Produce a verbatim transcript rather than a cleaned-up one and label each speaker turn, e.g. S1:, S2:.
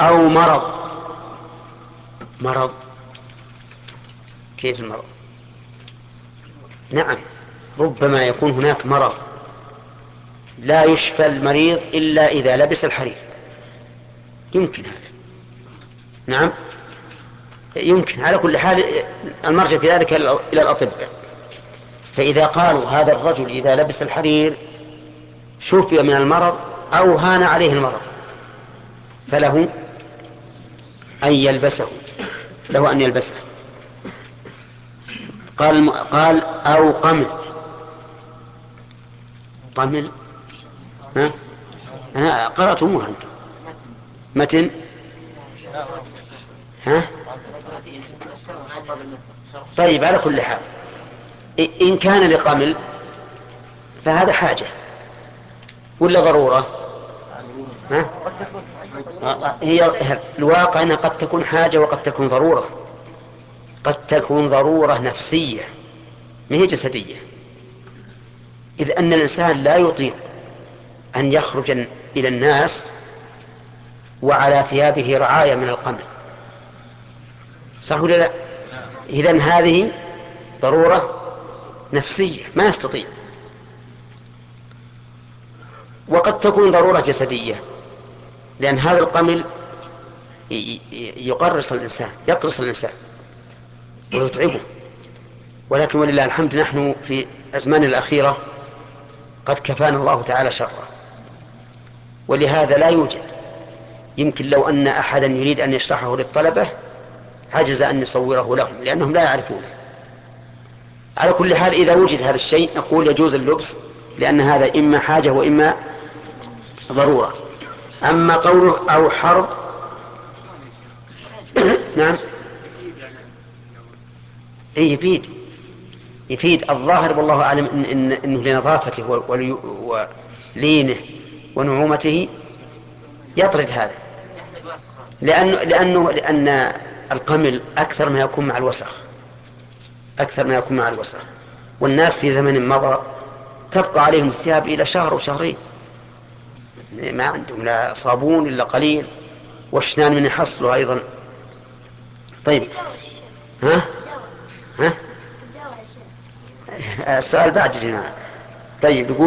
S1: أو مرض. مرض كيف المرض؟ نعم، ربما يكون هناك مرض لا يشفى المريض إلا إذا لبس الحرير، يمكن هذا. نعم يمكن. على كل حال المرجع في ذلك إلى الأطباء، فإذا قالوا هذا الرجل إذا لبس الحرير شفي من المرض أو هان عليه المرض فله أن يلبسه، له أن يلبسه. قال قال أو قمل. قمل ها؟ أنا قرأتموها أنتم متن ها؟ طيب على كل حال إن كان لقمل فهذا حاجة ولا ضرورة؟ ها؟ هي الواقع أنها قد تكون حاجة وقد تكون ضرورة. قد تكون ضرورة نفسية ما هي جسدية، إذ أن الإنسان لا يطيق أن يخرج إلى الناس وعلى ثيابه رعاية من القمل، صح ولا لا؟ إذن هذه ضرورة نفسية ما يستطيع. وقد تكون ضرورة جسدية، لأن هذا القمل يقرص الإنسان يقرص الإنسان ويتعبه، ولكن ولله الحمد نحن في أزمان الأخيرة قد كفانا الله تعالى شره، ولهذا لا يوجد. يمكن لو أن أحدا يريد أن يشرحه للطلبة عجز أن يصوره لهم لأنهم لا يعرفونه. على كل حال إذا وجد هذا الشيء نقول يجوز اللبس، لأن هذا إما حاجة وإما ضرورة. أما قوله أو حرب نعم إيه يفيد يفيد الظاهر والله أعلم إن إن إنه لنظافته ولينه ونعومته يطرد هذا، لأنه لأنه لأن القمل أكثر ما يكون مع الوسخ أكثر ما يكون مع الوسخ والناس في زمن مضى تبقى عليهم الثياب إلى شهر وشهرين، ما عندهم لا صابون إلا قليل، واشنان من يحصلوا أيضا. طيب ها ها السؤال بعد يا جماعة. طيب يقول